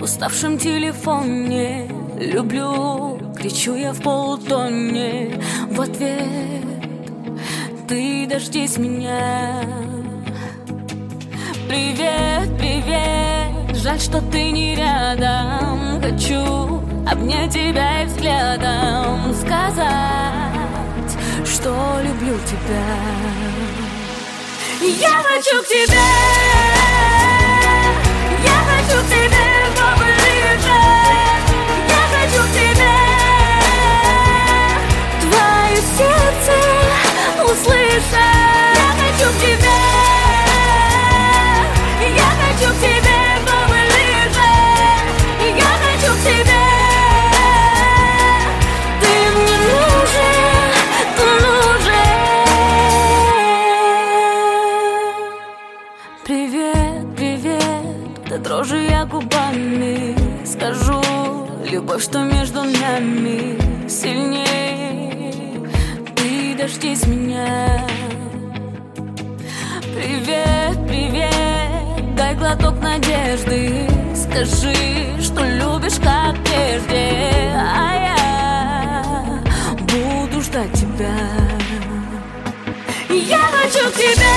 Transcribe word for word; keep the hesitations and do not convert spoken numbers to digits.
уставшем телефоне. Люблю, кричу я в полутоне. В ответ ты дождись меня. Привет, привет, жаль, что ты не рядом. Хочу обнять тебя и взглядом сказать, что люблю тебя. Я хочу к тебе, я хочу к тебе поближе. Я хочу к тебе, твое сердце услышать. Я хочу к тебе, я хочу к тебе поближе. Я хочу к тебе, ты мне нужен, нужен. Привет, привет, да дрожу я губами. Скажу, любовь, что между нами сильней. Ты дождись меня. Привет, привет, дай глоток надежды. Скажи, что любишь как прежде, а я буду ждать тебя. Я хочу к тебе,